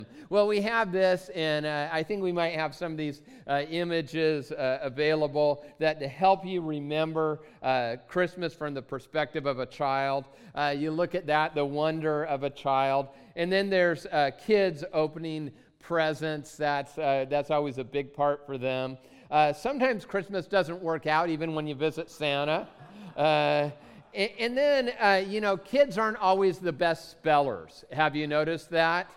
Well, we have this, and I think we might have some of these images available that to help you remember Christmas from the perspective of a child. You look at that, the wonder of a child. And then there's kids opening presents. That's always a big part for them. Sometimes Christmas doesn't work out, even when you visit Santa. And then, kids aren't always the best spellers. Have you noticed that?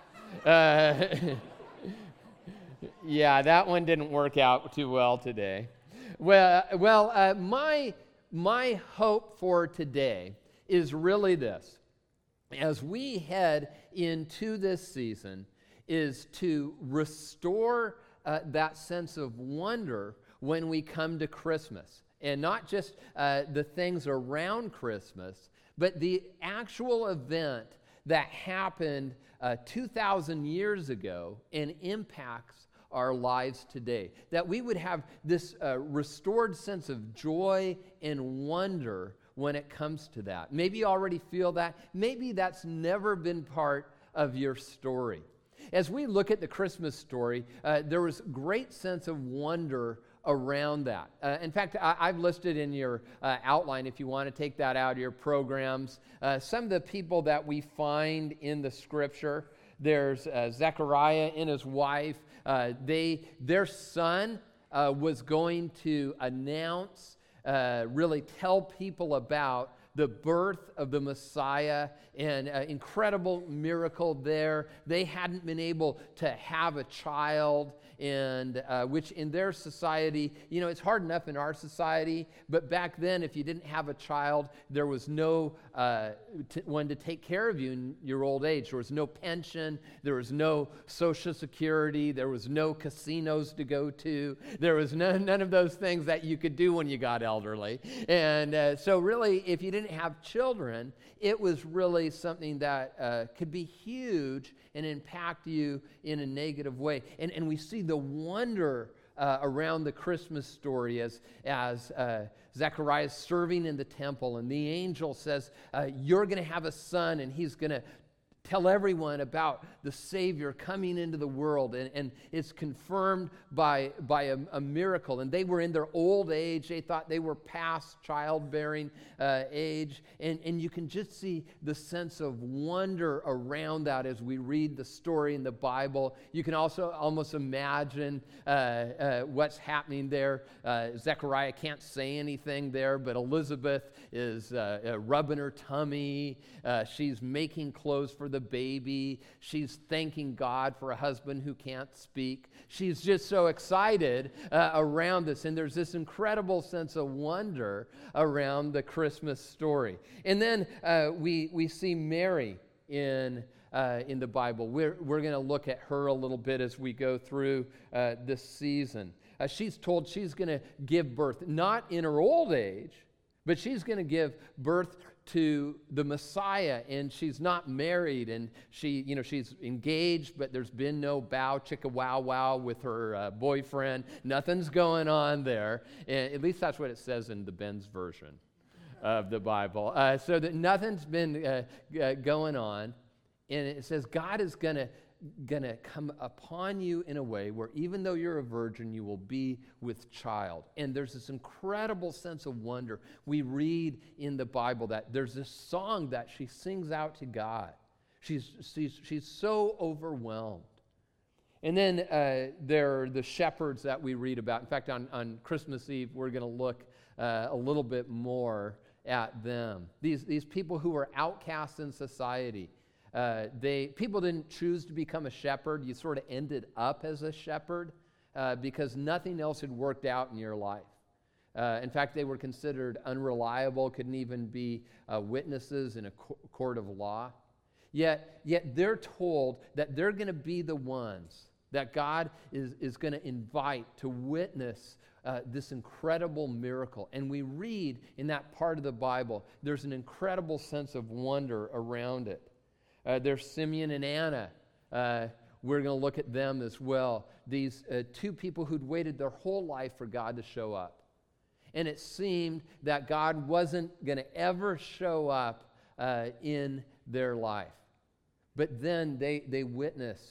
Yeah, that one didn't work out too well today. My hope for today is really this. As we head into this season, is to restore that sense of wonder when we come to Christmas. And not just the things around Christmas, but the actual event that happened 2,000 years ago and impacts our lives today. That we would have this restored sense of joy and wonder when it comes to that. Maybe you already feel that. Maybe that's never been part of your story. As we look at the Christmas story, there was great sense of wonder around that. In fact, I've listed in your outline, if you want to take that out of your programs, some of the people that we find in the Scripture. There's Zechariah and his wife. Their son was going to announce, really tell people about the birth of the Messiah, and incredible miracle there. They hadn't been able to have a child, and which in their society, it's hard enough in our society, but back then, if you didn't have a child, there was no one to take care of you in your old age. There was no pension, there was no Social Security, there was no casinos to go to, there was none of those things that you could do when you got elderly. And so really, if you didn't have children, it was really something that could be huge and impact you in a negative way. And we see the wonder around the Christmas story as Zechariah is serving in the temple, and the angel says, you're going to have a son, and he's going to tell everyone about the Savior coming into the world, and it's confirmed by a miracle. And they were in their old age. They thought they were past childbearing age. And you can just see the sense of wonder around that as we read the story in the Bible. You can also almost imagine what's happening there. Zechariah can't say anything there, but Elizabeth is rubbing her tummy. She's making clothes for the baby. She's thanking God for a husband who can't speak. She's just so excited around this, and there's this incredible sense of wonder around the Christmas story. And then we see Mary in the Bible. We're going to look at her a little bit as we go through this season. She's told she's going to give birth, not in her old age, but she's going to give birth to the Messiah, and she's not married, and she's engaged, but there's been no bow chicka wow wow with her boyfriend. Nothing's going on there. And at least that's what it says in the Ben's version of the Bible. So that nothing's been going on, and it says God is gonna come upon you in a way where even though you're a virgin, you will be with child. And there's this incredible sense of wonder. We read in the Bible that there's this song that she sings out to God. She's so overwhelmed. And then there are the shepherds that we read about. In fact, on Christmas Eve, we're going to look a little bit more at them. These people who were outcasts in society. People didn't choose to become a shepherd. You sort of ended up as a shepherd because nothing else had worked out in your life. In fact, they were considered unreliable, couldn't even be witnesses in a court of law. Yet they're told that they're going to be the ones that God is going to invite to witness this incredible miracle. And we read in that part of the Bible, there's an incredible sense of wonder around it. There's Simeon and Anna. We're going to look at them as well. These two people who'd waited their whole life for God to show up. And it seemed that God wasn't going to ever show up in their life. But then they witness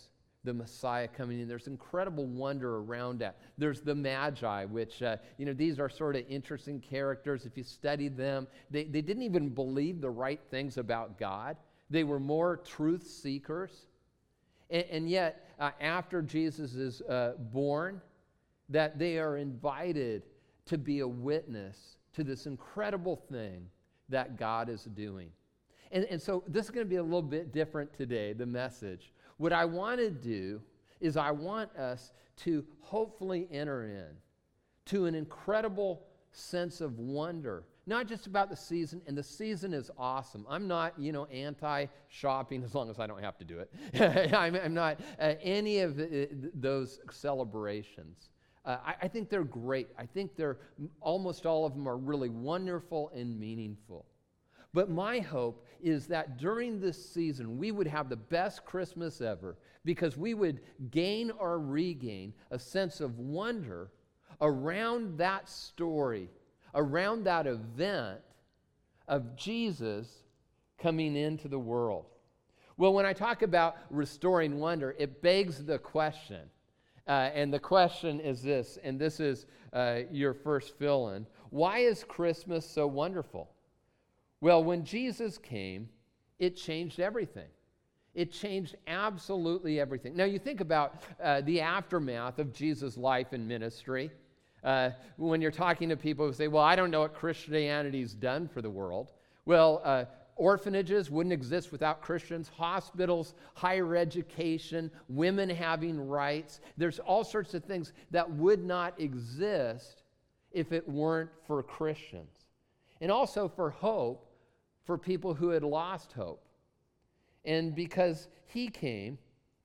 the Messiah coming in. There's incredible wonder around that. There's the Magi, which, these are sort of interesting characters. If you study them, they didn't even believe the right things about God. They were more truth seekers. And yet, after Jesus is born, that they are invited to be a witness to this incredible thing that God is doing. And so this is going to be a little bit different today, the message. What I want to do is I want us to hopefully enter in to an incredible sense of wonder, not just about the season, and the season is awesome. I'm not, anti-shopping as long as I don't have to do it. I'm not any of those celebrations. I think they're great. I think almost all of them are really wonderful and meaningful. But my hope is that during this season, we would have the best Christmas ever because we would gain or regain a sense of wonder around that story, around that event of Jesus coming into the world. Well, when I talk about restoring wonder, it begs the question. And the question is this, and this is your first fill-in. Why is Christmas so wonderful? Well, when Jesus came, it changed everything. It changed absolutely everything. Now, you think about the aftermath of Jesus' life and ministry. When you're talking to people who say, well, I don't know what Christianity's done for the world. Well, orphanages wouldn't exist without Christians. Hospitals, higher education, women having rights. There's all sorts of things that would not exist if it weren't for Christians. And also for hope for people who had lost hope. And because he came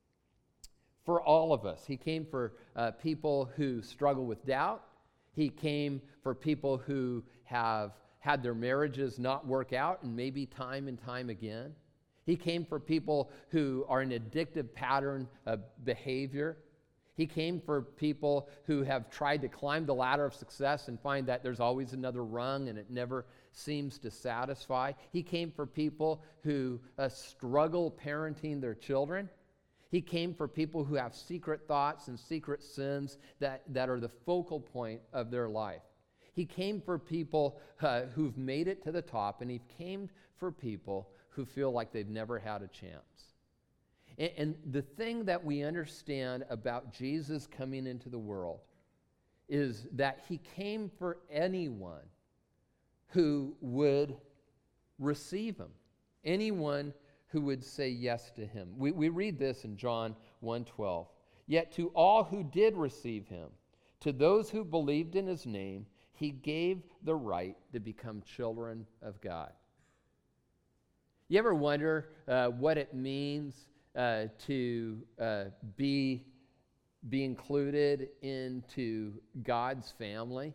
for all of us. He came for people who struggle with doubt. He came for people who have had their marriages not work out, and maybe time and time again. He came for people who are in addictive pattern of behavior. He came for people who have tried to climb the ladder of success and find that there's always another rung and it never seems to satisfy. He came for people who struggle parenting their children. He came for people who have secret thoughts and secret sins that are the focal point of their life. He came for people who've made it to the top, and he came for people who feel like they've never had a chance. And the thing that we understand about Jesus coming into the world is that he came for anyone who would receive him, anyone who would say yes to him. We read this in John 1:12. Yet to all who did receive him, to those who believed in his name, he gave the right to become children of God. You ever wonder what it means to be included into God's family?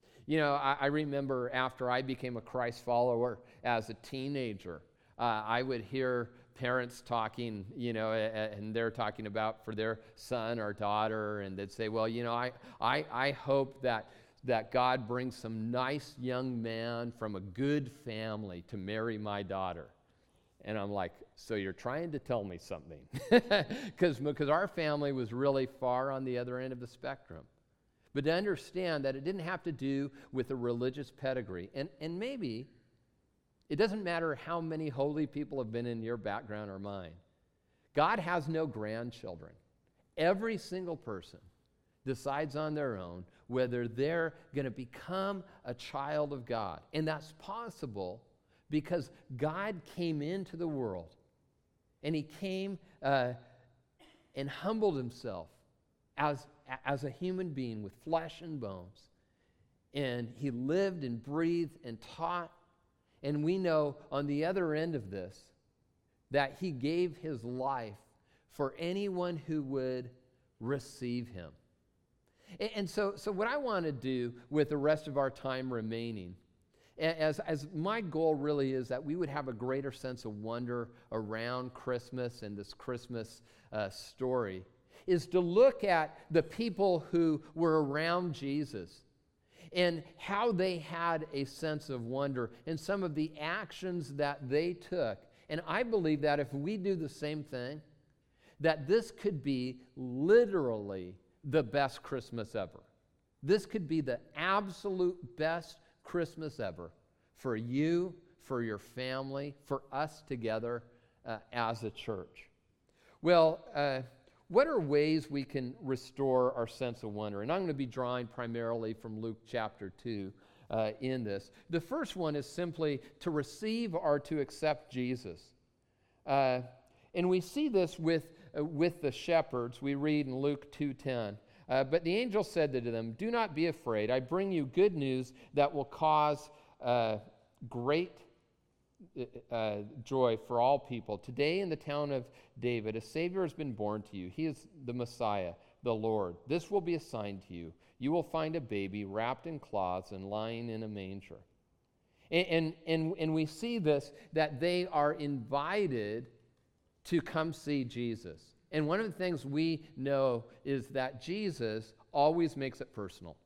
I remember after I became a Christ follower as a teenager, I would hear parents talking, and they're talking about for their son or daughter, and they'd say, well, I hope that God brings some nice young man from a good family to marry my daughter. And I'm like, so you're trying to tell me something? Because our family was really far on the other end of the spectrum. But to understand that it didn't have to do with a religious pedigree. And maybe it doesn't matter how many holy people have been in your background or mine. God has no grandchildren. Every single person decides on their own whether they're going to become a child of God. And that's possible because God came into the world, and he came and humbled himself as a human being with flesh and bones. And he lived and breathed and taught. And we know on the other end of this that he gave his life for anyone who would receive him. And so what I want to do with the rest of our time remaining, as my goal really is that we would have a greater sense of wonder around Christmas and this Christmas story, is to look at the people who were around Jesus and how they had a sense of wonder and some of the actions that they took. And I believe that if we do the same thing, that this could be literally the best Christmas ever. This could be the absolute best Christmas ever for you, for your family, for us together as a church. Well, what are ways we can restore our sense of wonder? And I'm going to be drawing primarily from Luke chapter 2 in this. The first one is simply to receive or to accept Jesus. And we see this with the shepherds. We read in Luke 2:10. But the angel said to them, "Do not be afraid. I bring you good news that will cause great joy for all people. Today in the town of David, a Savior has been born to you. He is the Messiah, the Lord. This will be a sign to you. You will find a baby wrapped in cloths and lying in a manger." And we see this, that they are invited to come see Jesus. And one of the things we know is that Jesus always makes it personal.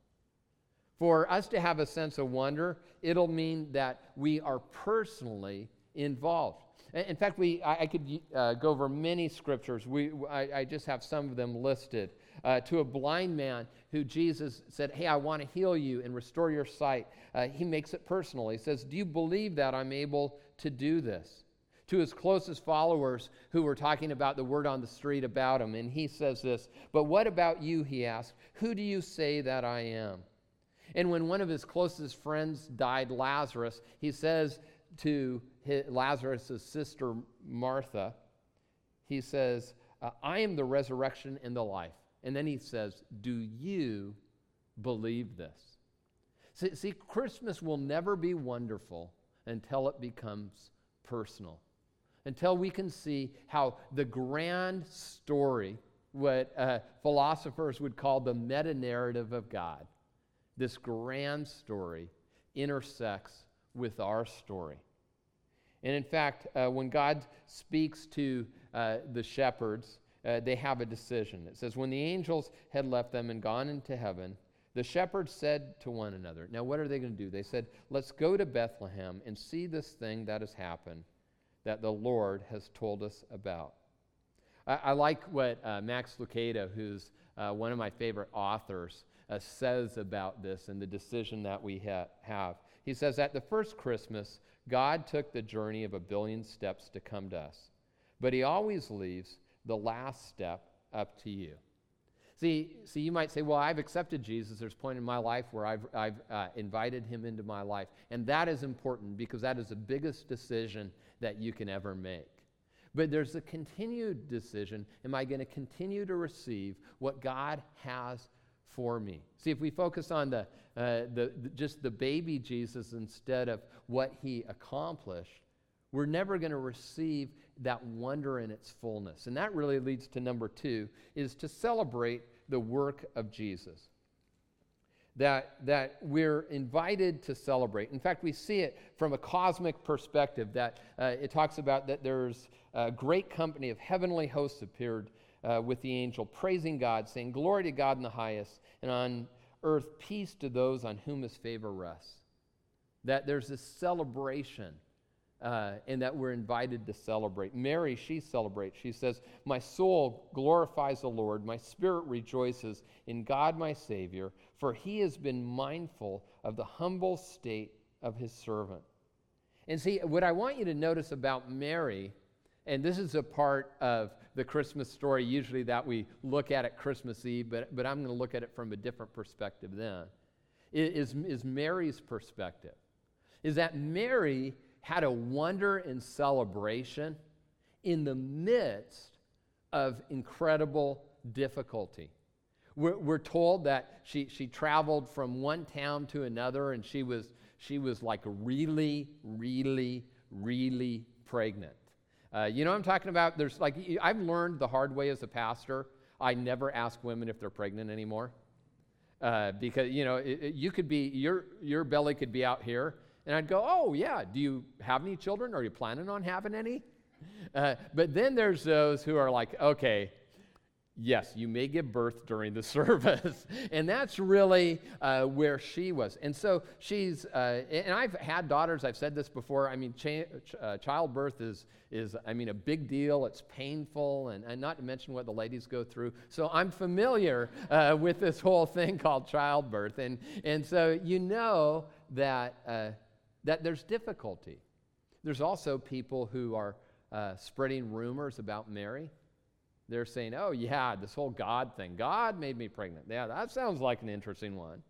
For us to have a sense of wonder, it'll mean that we are personally involved. In fact, I could go over many scriptures. I just have some of them listed. To a blind man who Jesus said, "Hey, I want to heal you and restore your sight." He makes it personal. He says, "Do you believe that I'm able to do this?" To his closest followers who were talking about the word on the street about him, and he says this, "But what about you?" he asked. "Who do you say that I am?" And when one of his closest friends died, Lazarus, he says to Lazarus' sister Martha, he says, "I am the resurrection and the life." And then he says, "Do you believe this?" See, Christmas will never be wonderful until it becomes personal. Until we can see how the grand story, what philosophers would call the meta-narrative of God, this grand story intersects with our story. And in fact, when God speaks to the shepherds, they have a decision. It says, when the angels had left them and gone into heaven, the shepherds said to one another, now what are they going to do? They said, "Let's go to Bethlehem and see this thing that has happened that the Lord has told us about." I like what Max Lucado, who's one of my favorite authors, says about this and the decision that we have. He says, "At the first Christmas, God took the journey of 1 billion steps to come to us, but he always leaves the last step up to you." See, you might say, well, I've accepted Jesus. There's a point in my life where I've invited him into my life. And that is important because that is the biggest decision that you can ever make. But there's a continued decision. Am I going to continue to receive what God has for me? See, if we focus on just the baby Jesus instead of what he accomplished, we're never going to receive that wonder in its fullness. And that really leads to number 2, is to celebrate the work of Jesus. That we're invited to celebrate. In fact, we see it from a cosmic perspective, that it talks about that there's a great company of heavenly hosts appeared with the angel, praising God, saying, "Glory to God in the highest, and on earth peace to those on whom his favor rests." That there's this celebration, and that we're invited to celebrate. Mary, she celebrates. She says, "My soul glorifies the Lord. My spirit rejoices in God my Savior, for he has been mindful of the humble state of his servant." And see, what I want you to notice about Mary, and this is a part of the Christmas story usually that we look at Christmas Eve, but I'm going to look at it from a different perspective then, is Mary's perspective. Is that Mary had a wonder and celebration in the midst of incredible difficulty. We're told that she traveled from one town to another, and she was like really, really, really pregnant. You know what I'm talking about? I've learned the hard way as a pastor. I never ask women if they're pregnant anymore, because you could be your belly could be out here. And I'd go, "Oh, yeah, do you have any children? Are you planning on having any?" But then there's those who are like, "Okay, Yes, you may give birth during the service. And that's really where she was. And so she's, and I've had daughters, I've said this before. I mean, childbirth is a big deal. It's painful, and not to mention what the ladies go through. So I'm familiar with this whole thing called childbirth. And so you know that there's difficulty. There's also people who are spreading rumors about Mary. They're saying, oh, yeah, this whole God thing. God made me pregnant. Yeah, that sounds like an interesting one.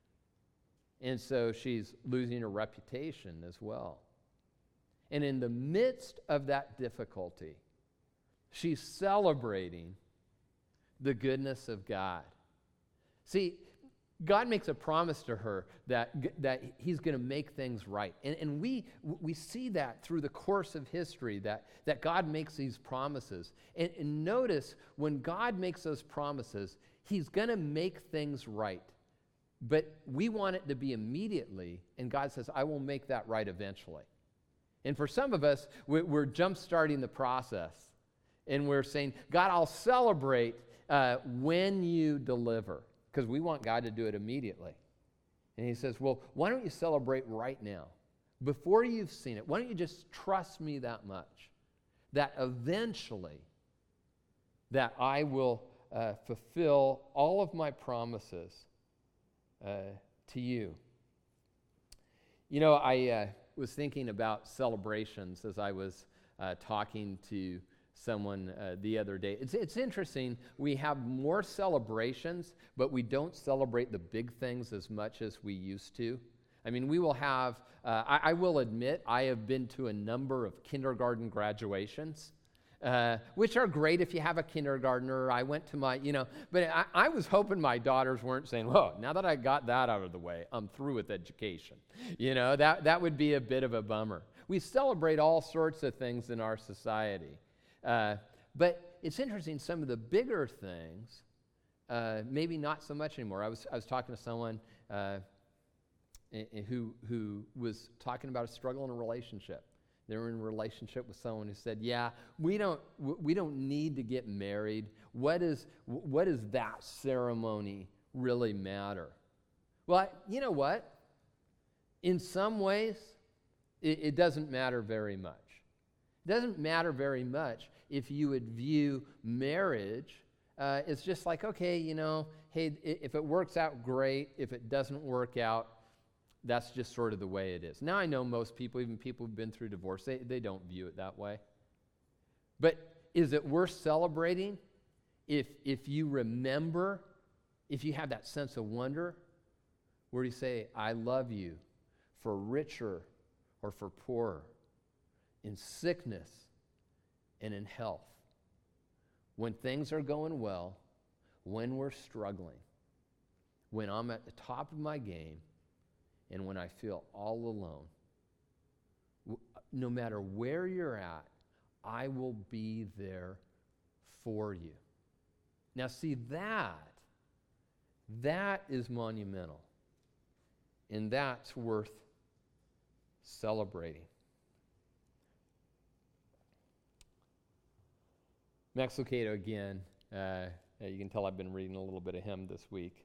And so she's losing her reputation as well. And in the midst of that difficulty, she's celebrating the goodness of God. See, God makes a promise to her that he's going to make things right. And we see that through the course of history, that God makes these promises. And notice, when God makes those promises, he's going to make things right. But we want it to be immediately, and God says, I will make that right eventually. And for some of us, we're jump-starting the process. And we're saying, God, I'll celebrate when you deliver. Because we want God to do it immediately. And he says, well, why don't you celebrate right now? Before you've seen it, why don't you just trust me that much? That eventually, that I will fulfill all of my promises to you. You know, I was thinking about celebrations as I was talking to someone the other day. It's interesting. We have more celebrations, but we don't celebrate the big things as much as we used to. I mean, we will have, I will admit, I have been to a number of kindergarten graduations, which are great if you have a kindergartner. I went to my, but I was hoping my daughters weren't saying, whoa, now that I got that out of the way, I'm through with education. That would be a bit of a bummer. We celebrate all sorts of things in our society. But it's interesting, some of the bigger things, maybe not so much anymore. I was talking to someone who was talking about a struggle in a relationship. They were in a relationship with someone who said, yeah, we don't need to get married. What does that ceremony really matter? Well, you know what? In some ways, it doesn't matter very much. It doesn't matter very much if you would view marriage as just like, okay, hey, if it works out, great. If it doesn't work out, that's just sort of the way it is. Now, I know most people, even people who've been through divorce, they don't view it that way. But is it worth celebrating if you remember, if you have that sense of wonder, where you say, I love you for richer or for poorer, in sickness and in health, when things are going well, when we're struggling, when I'm at the top of my game, and when I feel all alone. No matter where you're at, I will be there for you. Now see, that is monumental, and that's worth celebrating. Max Lucado again, you can tell I've been reading a little bit of him this week.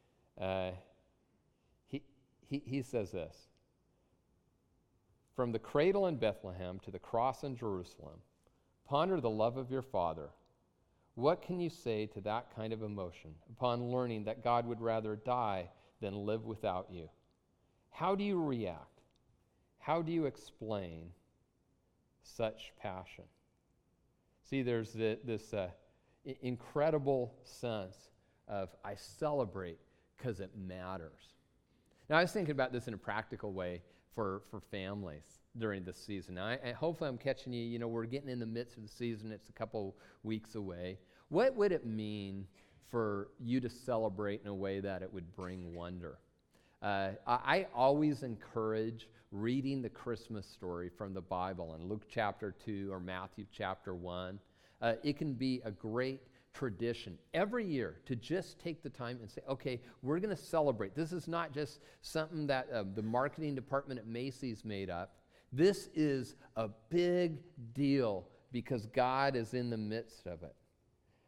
He says this: from the cradle in Bethlehem to the cross in Jerusalem, ponder the love of your Father. What can you say to that kind of emotion upon learning that God would rather die than live without you? How do you react? How do you explain such passion? See, there's this incredible sense of I celebrate because it matters. Now, I was thinking about this in a practical way for families during this season. Now, hopefully I'm catching you. We're getting in the midst of the season. It's a couple weeks away. What would it mean for you to celebrate in a way that it would bring wonder? I always encourage reading the Christmas story from the Bible in Luke chapter 2 or Matthew chapter 1. It can be a great tradition every year to just take the time and say, okay, we're going to celebrate. This is not just something that the marketing department at Macy's made up. This is a big deal because God is in the midst of it.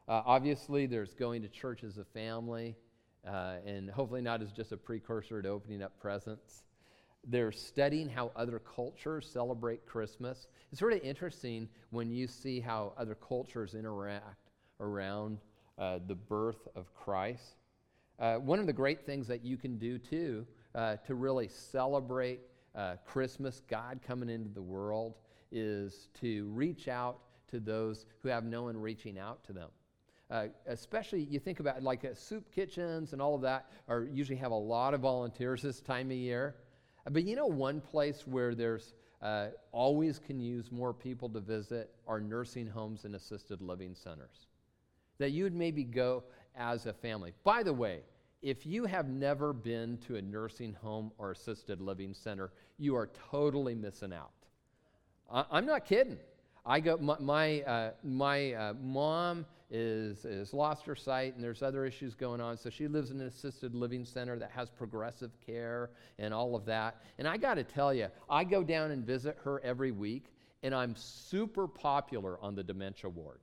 Obviously, there's going to church as a family, and hopefully not as just a precursor to opening up presents. They're studying how other cultures celebrate Christmas. It's sort of interesting when you see how other cultures interact around the birth of Christ. One of the great things that you can do, too, to really celebrate Christmas, God coming into the world, is to reach out to those who have no one reaching out to them. Especially, you think about like soup kitchens and all of that usually have a lot of volunteers this time of year. But you know, one place where there's always can use more people to visit are nursing homes and assisted living centers. That you would maybe go as a family. By the way, if you have never been to a nursing home or assisted living center, you are totally missing out. I'm not kidding. I go. My mom is lost her sight, and there's other issues going on. So she lives in an assisted living center that has progressive care and all of that. And I got to tell you, I go down and visit her every week, and I'm super popular on the dementia ward.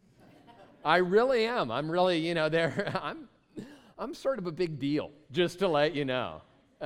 I really am. I'm really, there. I'm sort of a big deal, just to let you know.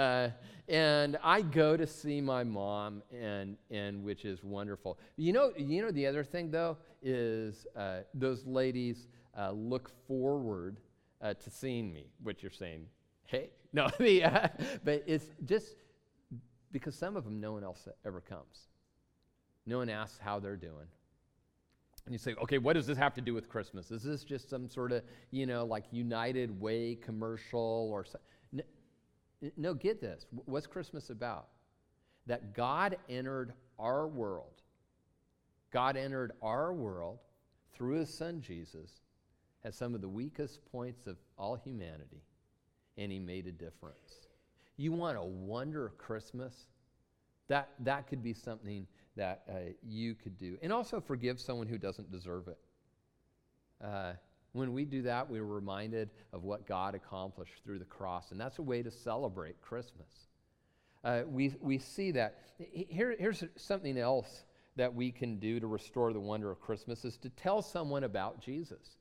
And I go to see my mom, and which is wonderful. You know the other thing though is those ladies look forward to seeing me. Which you're saying, hey, no, but it's just because some of them no one else ever comes. No one asks how they're doing. And you say, okay, what does this have to do with Christmas? Is this just some sort of, like United Way commercial or something? No, get this. What's Christmas about? That God entered our world. God entered our world through his son Jesus at some of the weakest points of all humanity, and he made a difference. You want a wonder Christmas? That could be something that you could do. And also forgive someone who doesn't deserve it. When we do that, we're reminded of what God accomplished through the cross, and that's a way to celebrate Christmas. We see that. Here's something else that we can do to restore the wonder of Christmas is to tell someone about Jesus.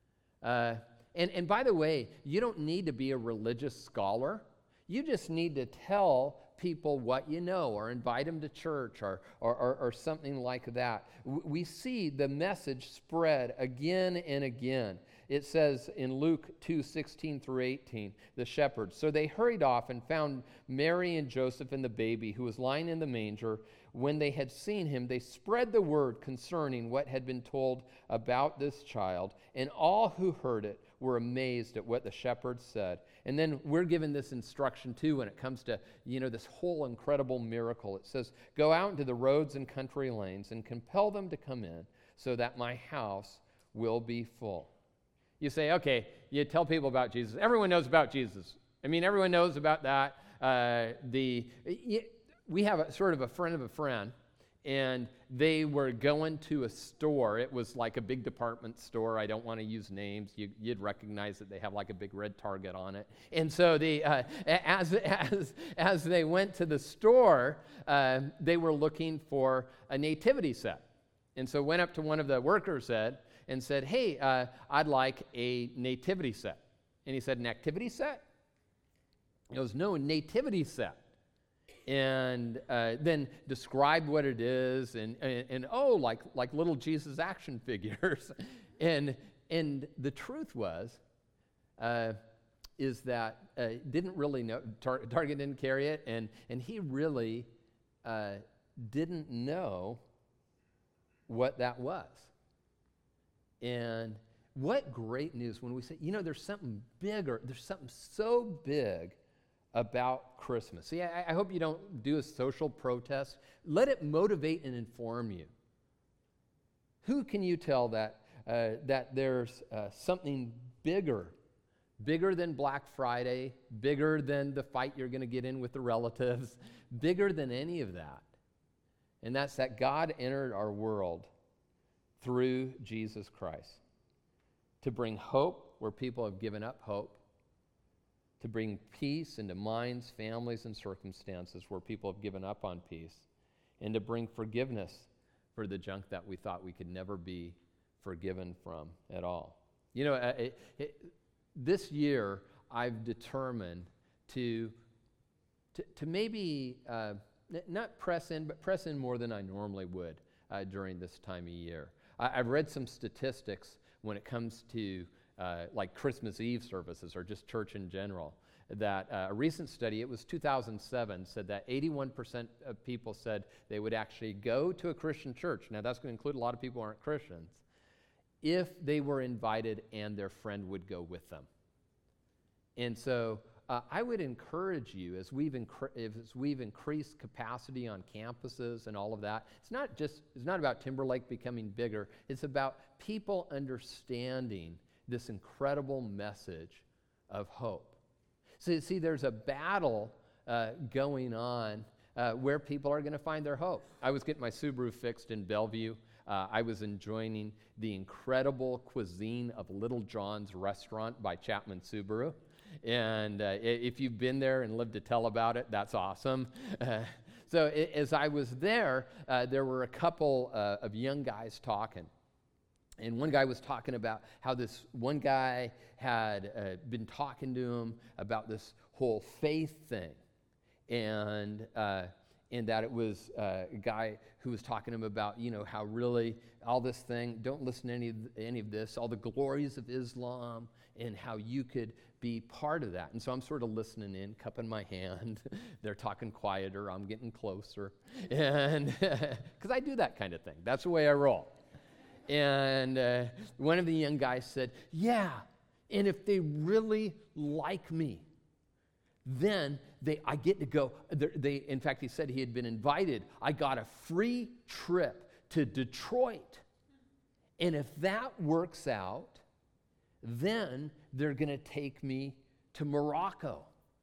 And by the way, you don't need to be a religious scholar. You just need to tell people what you know, or invite them to church, or something like that. We see the message spread again and again. It says in Luke 2:16 through 18, the shepherds. So they hurried off and found Mary and Joseph and the baby who was lying in the manger. When they had seen him, they spread the word concerning what had been told about this child, and all who heard it were amazed at what the shepherds said. And then we're given this instruction too when it comes to, this whole incredible miracle. It says, go out into the roads and country lanes and compel them to come in so that my house will be full. You say, okay, you tell people about Jesus. Everyone knows about Jesus. Everyone knows about that. We have a sort of a friend of a friend, and they were going to a store. It was like a big department store. I don't want to use names. You'd recognize that they have like a big red Target on it. And so as they went to the store, they were looking for a nativity set. And so went up to one of the workers and said, hey, I'd like a nativity set. And he said, an activity set? He goes, no, nativity set. And then described what it is, and like little Jesus action figures. and the truth is that didn't really know, Target didn't carry it, and he really didn't know what that was. And what great news when we say, there's something bigger, there's something so big about Christmas. See, I hope you don't do a social protest. Let it motivate and inform you. Who can you tell that there's something bigger than Black Friday, bigger than the fight you're going to get in with the relatives, bigger than any of that? And that's that God entered our world through Jesus Christ to bring hope where people have given up hope, to bring peace into minds, families, and circumstances where people have given up on peace, and to bring forgiveness for the junk that we thought we could never be forgiven from at all. This year I've determined to maybe not press in, but press in more than I normally would during this time of year. I've read some statistics when it comes to like Christmas Eve services or just church in general, that a recent study, it was 2007, said that 81% of people said they would actually go to a Christian church. Now that's going to include a lot of people who aren't Christians, if they were invited and their friend would go with them. And so I would encourage you, as we've increased capacity on campuses and all of that, it's not about Timberlake becoming bigger, it's about people understanding this incredible message of hope. So you see, there's a battle going on where people are going to find their hope. I was getting my Subaru fixed in Bellevue. I was enjoying the incredible cuisine of Little John's Restaurant by Chapman Subaru. And if you've been there and lived to tell about it, that's awesome. So as I was there were a couple of young guys talking. And one guy was talking about how this one guy had been talking to him about this whole faith thing. And that it was a guy who was talking to him about, how really all this thing, don't listen to any of this, all the glories of Islam, and how you could be part of that. And so I'm sort of listening in, cupping my hand. They're talking quieter, I'm getting closer. And because I do that kind of thing. That's the way I roll. And one of the young guys said, yeah, and if they really like me, then I get to go. In fact, he said he had been invited. I got a free trip to Detroit. And if that works out, then they're going to take me to Morocco.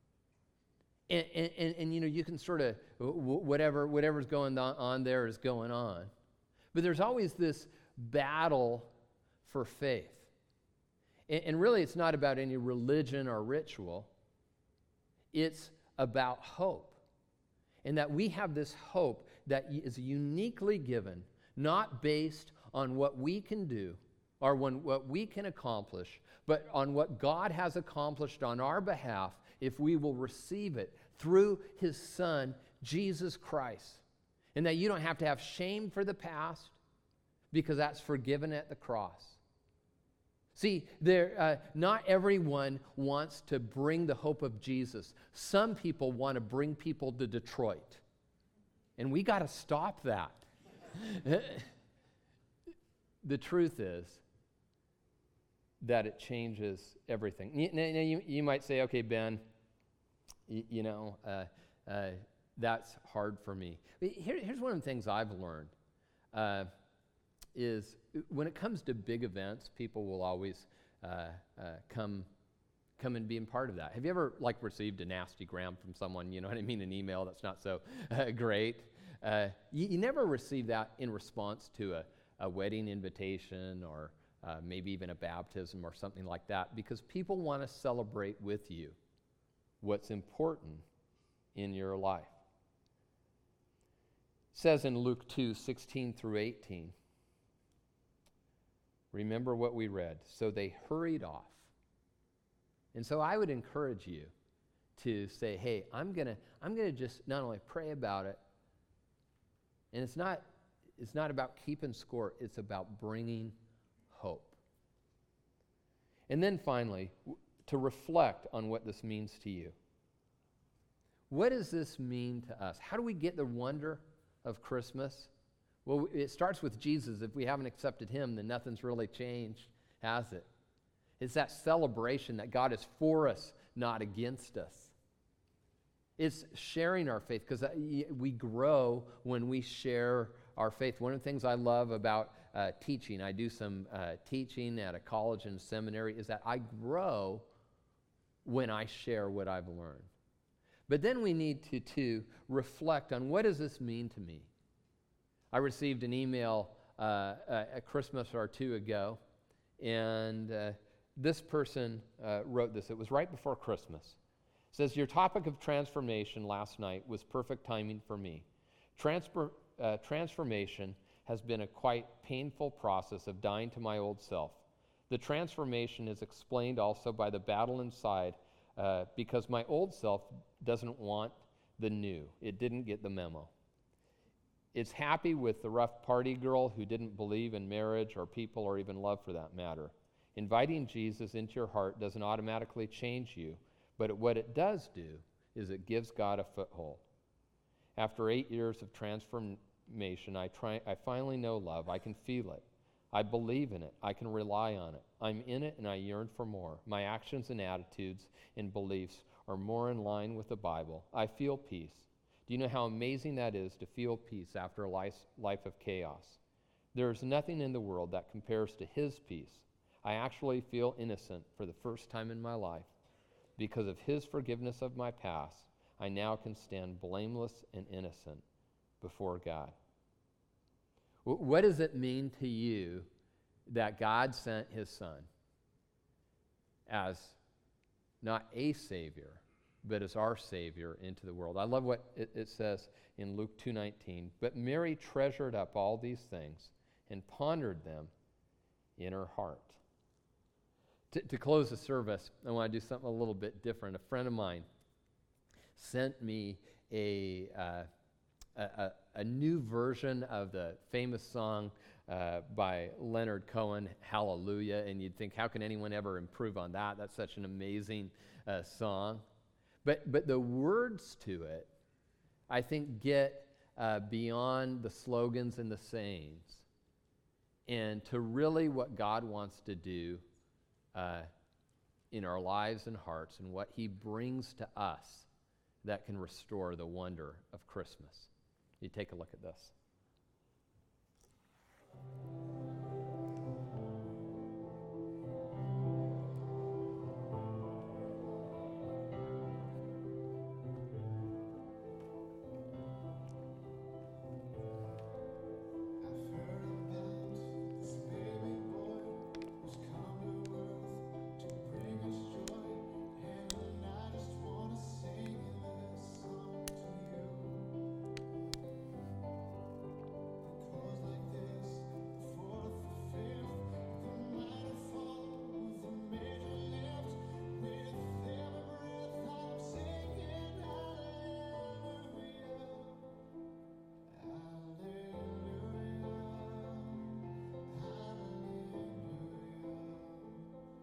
And you can sort of, whatever's going on there is going on. But there's always this battle for faith. And really, it's not about any religion or ritual. It's about hope. And that we have this hope that is uniquely given, not based on what we can do or what we can accomplish, but on what God has accomplished on our behalf if we will receive it through His Son, Jesus Christ. And that you don't have to have shame for the past, because that's forgiven at the cross. See, not everyone wants to bring the hope of Jesus. Some people want to bring people to Detroit. And we got to stop that. The truth is that it changes everything. You might say, okay, Ben, that's hard for me. Here's one of the things I've learned. Is when it comes to big events, people will always come and be a part of that. Have you ever received a nasty gram from someone, you know what I mean, an email that's not so great? You never receive that in response to a wedding invitation or maybe even a baptism or something like that, because people want to celebrate with you what's important in your life. It says in Luke 2:16 through 18, remember what we read. So they hurried off. And so I would encourage you to say, hey, I'm gonna just not only pray about it, and it's not about keeping score, it's about bringing hope. And then finally, to reflect on what this means to you. What does this mean to us? How do we get the wonder of Christmas? Well, it starts with Jesus. If we haven't accepted Him, then nothing's really changed, has it? It's that celebration that God is for us, not against us. It's sharing our faith, because we grow when we share our faith. One of the things I love about teaching, I do some teaching at a college and seminary, is that I grow when I share what I've learned. But then we need to reflect on, what does this mean to me? I received an email a Christmas or two ago, and this person wrote this. It was right before Christmas. It says, your topic of transformation last night was perfect timing for me. Transformation has been a quite painful process of dying to my old self, The transformation is explained also by the battle inside, because my old self doesn't want the new. It didn't get the memo. It's happy with the rough party girl who didn't believe in marriage or people or even love for that matter. Inviting Jesus into your heart doesn't automatically change you, but what it does do is it gives God a foothold. After 8 years of transformation, I finally know love. I can feel it. I believe in it. I can rely on it. I'm in it and I yearn for more. My actions and attitudes and beliefs are more in line with the Bible. I feel peace. Do you know how amazing that is to feel peace after a life of chaos? There's nothing in the world that compares to His peace. I actually feel innocent for the first time in my life. Because of His forgiveness of my past, I now can stand blameless and innocent before God. What does it mean to you that God sent His Son as not a Savior, but as our Savior into the world? I love what it says in Luke 2:19. But Mary treasured up all these things and pondered them in her heart. To close the service, I want to do something a little bit different. A friend of mine sent me a new version of the famous song by Leonard Cohen, Hallelujah, and you'd think, how can anyone ever improve on that? That's such an amazing song. But the words to it, I think, get beyond the slogans and the sayings and to really what God wants to do in our lives and hearts and what He brings to us that can restore the wonder of Christmas. You take a look at this.